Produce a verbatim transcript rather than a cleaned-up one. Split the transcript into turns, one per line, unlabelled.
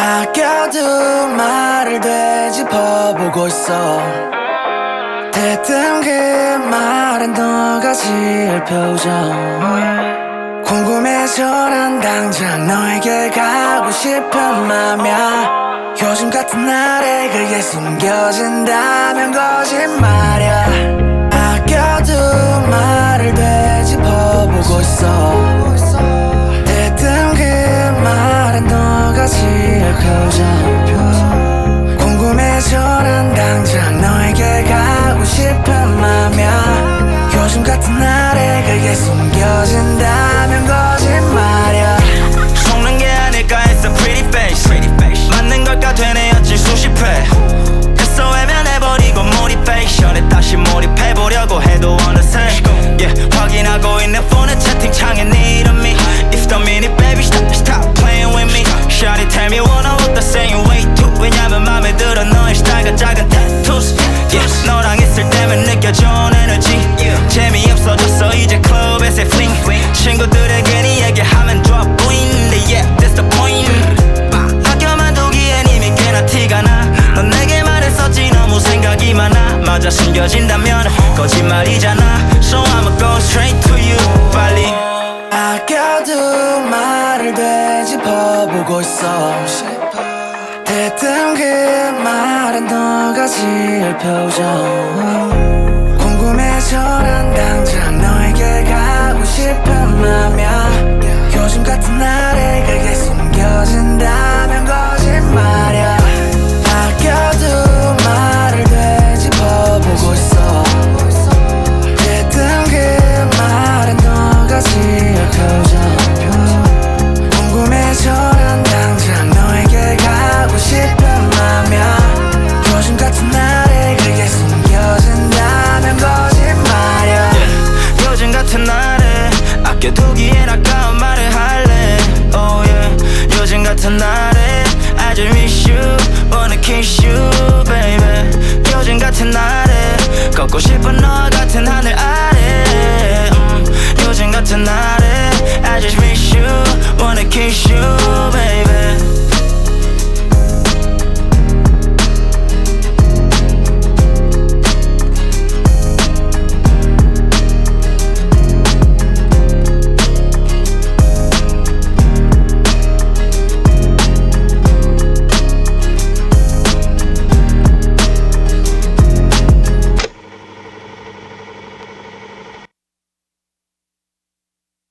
아껴둔 말을 되짚어보고 있어. 대뜸 그 말은 너가 지을 표정. 궁금해서 난 당장 너에게 가고 싶은 맘이야. 요즘 같은 날에 그게 숨겨진다면 거짓말이야. 아껴둔 말을 되짚어보고 있어. 대뜸 그 말은 너가 지을 표정. 궁금해서 난 당장 너에게 가고 싶은 맘이야. 요즘 같은 날에 그게 숨겨진다면 거짓말이야.
속는 게 아닐까 했어 pretty face 맞는 걸까 되뇌었지 수십 회 했어 외면해버리고 모티베이션에 다시 몰입해보려고 해도 어느새 yeah, 확인하고 있는 폰의 채팅창에 네 이름이 If the minute baby stop, stop playing with me Shawty tell me wanna walk the same way too 왜냐면 맘에 들어 너의 스타일과 작은 tattoos yeah, 너랑 있을 때면 느껴져 에너지 yeah. 재미없어졌어 이제 클럽에서 fling 친구들에게 네 얘기하면 좋아 보이는데 yeah, that's the point 학교만 두기엔 이미 꽤나 티가 나넌 내게 말했었지 너무 생각이 많아 맞아 숨겨진다면 거짓말이잖아 So I'ma go straight to you 빨리
아껴둔 말을 되짚어보고 있어. 대뜸 그 말은 너가 지을 표정. 궁금해서 난 당장 너에게 가고 싶은 맘이야. 요즘 같은 날에 그게 숨겨진다